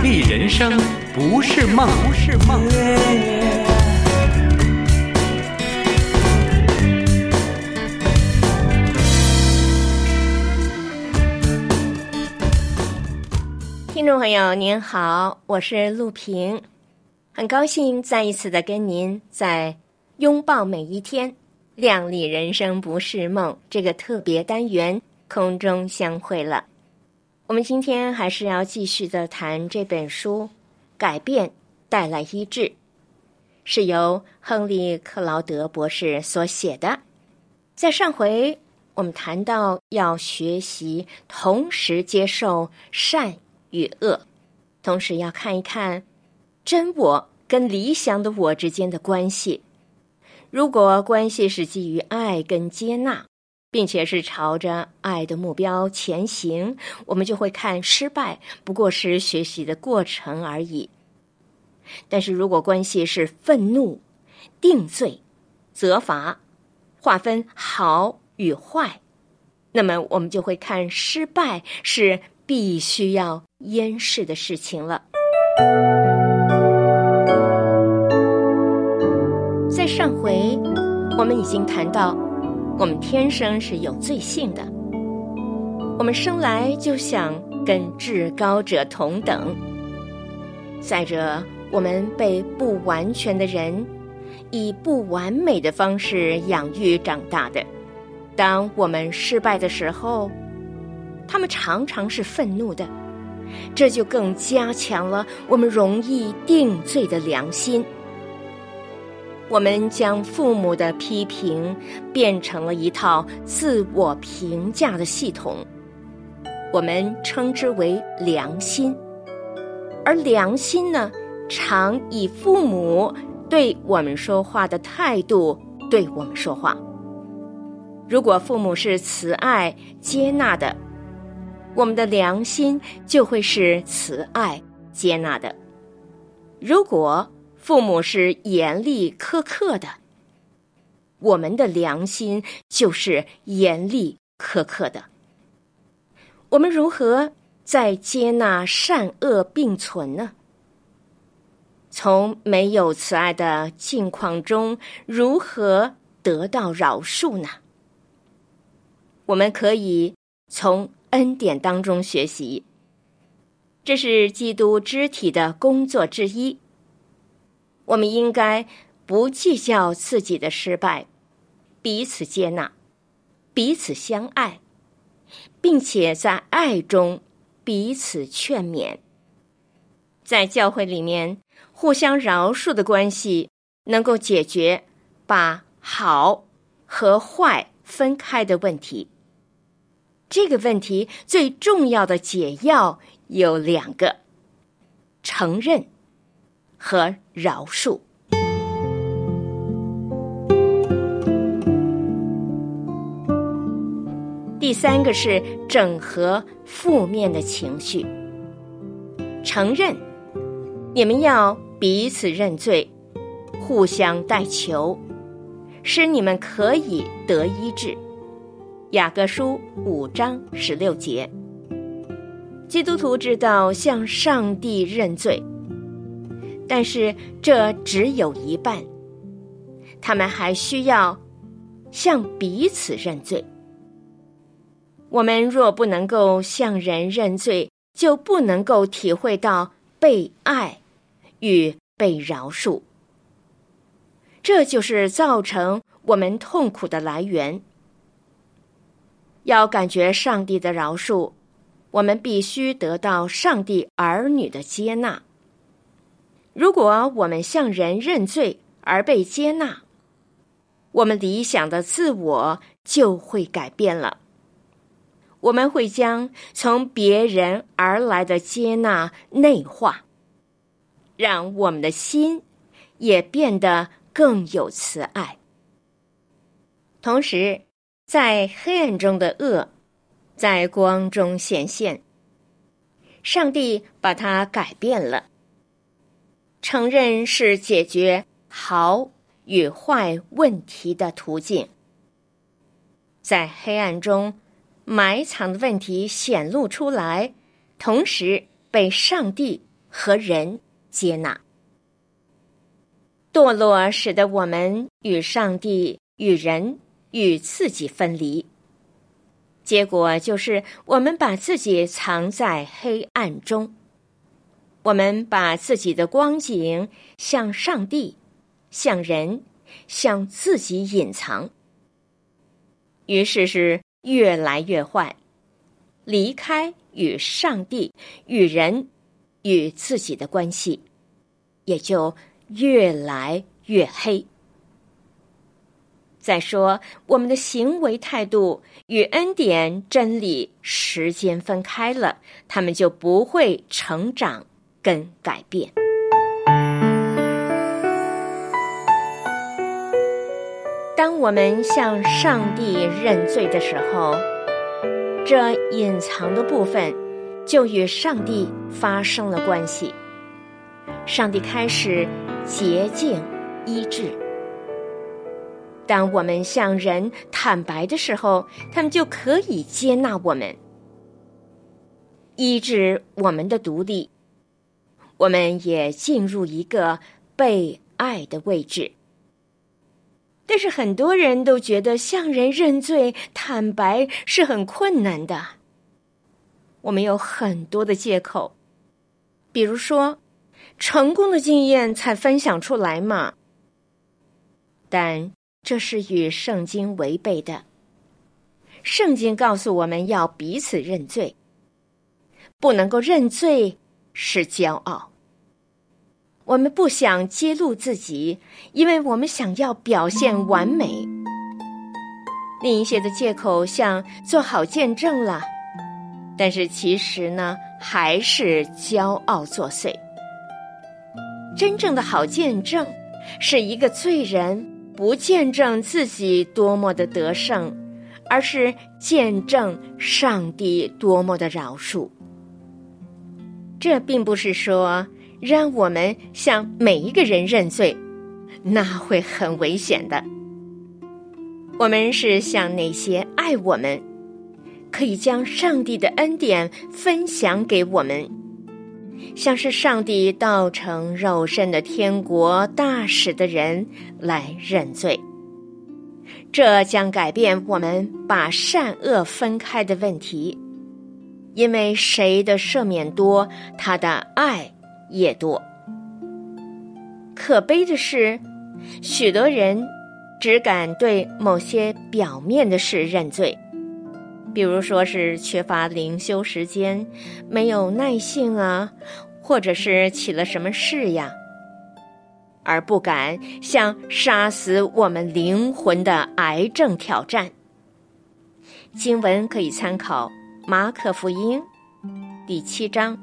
丽人生不是梦，不是梦。 听众朋友您好，我是陆平，很高兴再一次的跟您在拥抱每一天，亮丽人生不是梦这个特别单元空中相会了。我们今天还是要继续的谈这本书《改变带来医治》，是由亨利·克劳德博士所写的。在上回我们谈到要学习同时接受善与恶，同时要看一看真我跟理想的我之间的关系。如果关系是基于爱跟接纳，并且是朝着爱的目标前行，我们就会看失败不过是学习的过程而已。但是如果关系是愤怒、定罪、责罚，划分好与坏，那么我们就会看失败是必须要淹饰的事情了。在上回我们已经谈到，我们天生是有罪性的，我们生来就想跟至高者同等。再者，我们被不完全的人以不完美的方式养育长大的，当我们失败的时候，他们常常是愤怒的，这就更加强了我们容易定罪的良心。我们将父母的批评变成了一套自我评价的系统，我们称之为良心。而良心呢，常以父母对我们说话的态度对我们说话。如果父母是慈爱接纳的，我们的良心就会是慈爱接纳的。如果父母是严厉苛刻的，我们的良心就是严厉苛刻的。我们如何在接纳善恶并存呢？从没有慈爱的境况中，如何得到饶恕呢？我们可以从恩典当中学习，这是基督肢体的工作之一。我们应该不计较自己的失败，彼此接纳，彼此相爱，并且在爱中彼此劝勉。在教会里面，互相饶恕的关系能够解决把好和坏分开的问题。这个问题最重要的解药有两个：承认和饶恕。第三个是整合负面的情绪。承认，你们要彼此认罪，互相代求，使你们可以得医治。雅各书5章16节。基督徒知道向上帝认罪，但是这只有一半，他们还需要向彼此认罪。我们若不能够向人认罪，就不能够体会到被爱与被饶恕，这就是造成我们痛苦的来源。要感觉上帝的饶恕，我们必须得到上帝儿女的接纳。如果我们向人认罪而被接纳，我们理想的自我就会改变了。我们会将从别人而来的接纳内化，让我们的心也变得更有慈爱。同时，在黑暗中的恶，在光中显现，上帝把它改变了。承认是解决好与坏问题的途径。在黑暗中埋藏的问题显露出来，同时被上帝和人接纳。堕落使得我们与上帝、与人、与自己分离，结果就是我们把自己藏在黑暗中，我们把自己的光景向上帝、向人、向自己隐藏，于是是越来越坏，离开与上帝、与人、与自己的关系，也就越来越黑。再说，我们的行为态度与恩典、真理、时间分开了，他们就不会成长跟改变。当我们向上帝认罪的时候，这隐藏的部分就与上帝发生了关系，上帝开始洁净医治。当我们向人坦白的时候，他们就可以接纳我们，医治我们的独立，我们也进入一个被爱的位置。但是很多人都觉得向人认罪、坦白是很困难的。我们有很多的借口，比如说，成功的经验才分享出来嘛。但这是与圣经违背的。圣经告诉我们要彼此认罪，不能够认罪是骄傲。我们不想揭露自己，因为我们想要表现完美。另一些的借口像做好见证了，但是其实呢，还是骄傲作祟。真正的好见证是一个罪人不见证自己多么的得胜，而是见证上帝多么的饶恕。这并不是说让我们向每一个人认罪，那会很危险的。我们是向那些爱我们，可以将上帝的恩典分享给我们，像是上帝道成肉身的天国大使的人来认罪。这将改变我们把善恶分开的问题，因为谁的赦免多，他的爱也多。可悲的是，许多人只敢对某些表面的事认罪，比如说是缺乏灵修时间，没有耐性啊，或者是起了什么事呀，而不敢向杀死我们灵魂的癌症挑战。经文可以参考马可福音第7章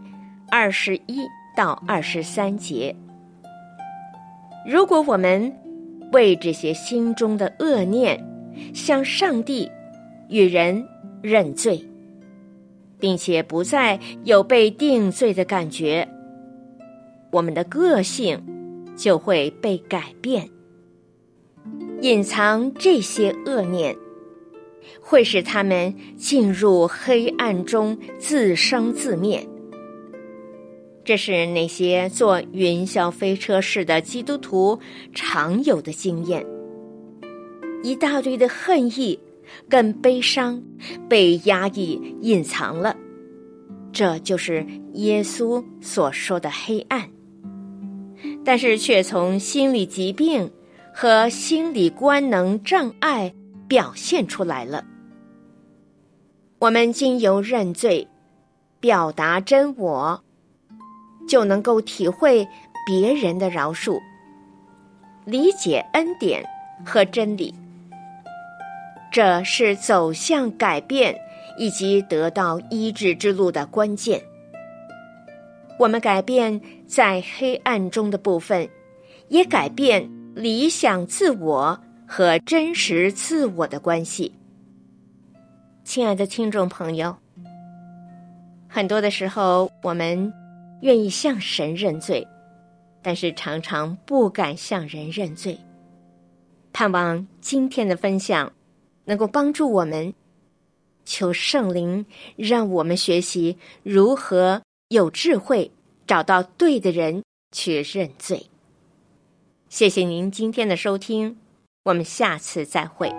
21到23节。如果我们为这些心中的恶念向上帝与人认罪，并且不再有被定罪的感觉，我们的个性就会被改变。隐藏这些恶念会使他们进入黑暗中自生自灭。这是那些坐云霄飞车式的基督徒常有的经验。一大堆的恨意跟悲伤被压抑隐藏了，这就是耶稣所说的黑暗，但是却从心理疾病和心理官能障碍表现出来了。我们经由认罪表达真我，就能够体会别人的饶恕，理解恩典和真理。这是走向改变以及得到医治之路的关键。我们改变在黑暗中的部分，也改变理想自我和真实自我的关系。亲爱的听众朋友，很多的时候我们愿意向神认罪，但是常常不敢向人认罪。盼望今天的分享能够帮助我们，求圣灵让我们学习如何有智慧找到对的人去认罪。谢谢您今天的收听，我们下次再会。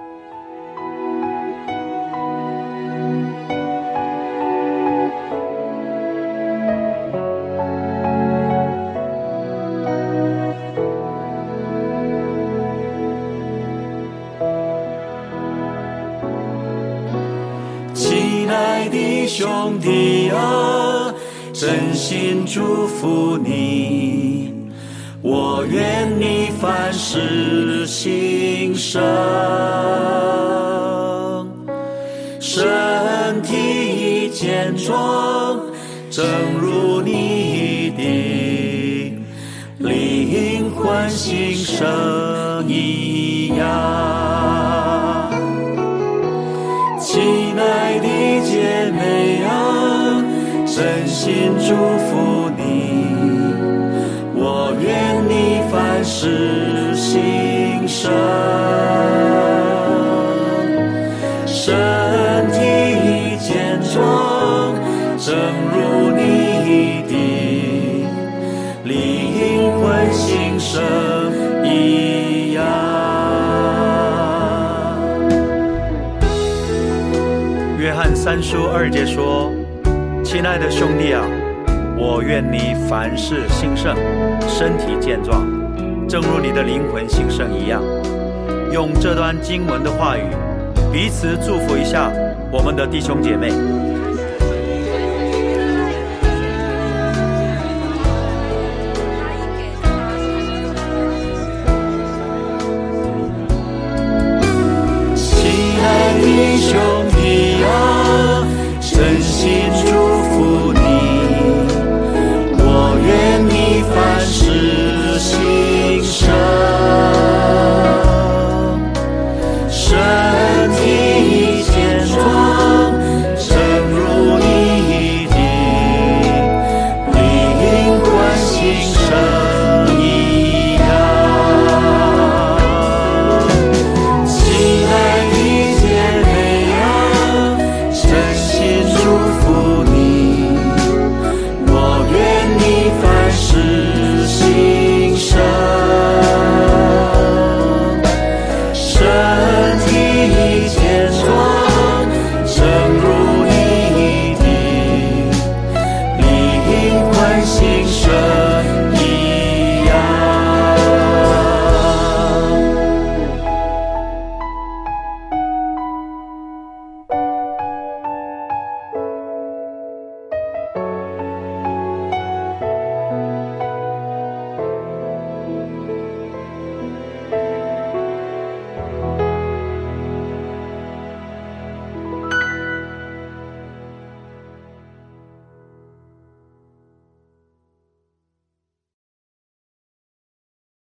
亲爱的兄弟啊，真心祝福你，我愿你凡事兴盛，身体健壮，正如你的灵魂兴盛一样。亲爱的姐妹啊，真心祝福你，我愿你凡事兴盛，身体健壮，正如你的灵魂兴盛一样。 约翰3书2节说：亲爱的兄弟啊，我愿你凡事兴盛，身体健壮，正如你的灵魂兴盛一样。用这段经文的话语彼此祝福一下我们的弟兄姐妹。